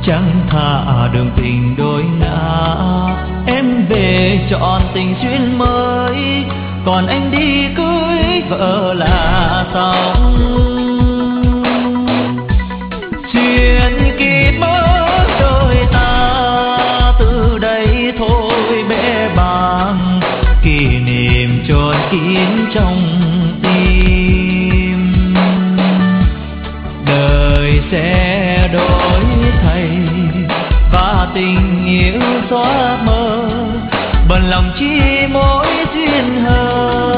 chẳng tha đường tình đôi ngã. Em về chọn tình duyên mới, còn anh đi cưới vợ là xong. Chuyện kỳ mơ đôi ta từ đây thôi bẽ bàng, kỷ niệm chôn kín trong tim. Đời sẽ đổi thay và tình yêu xóa mờ, bận lòng chi mỗi duyên hờ.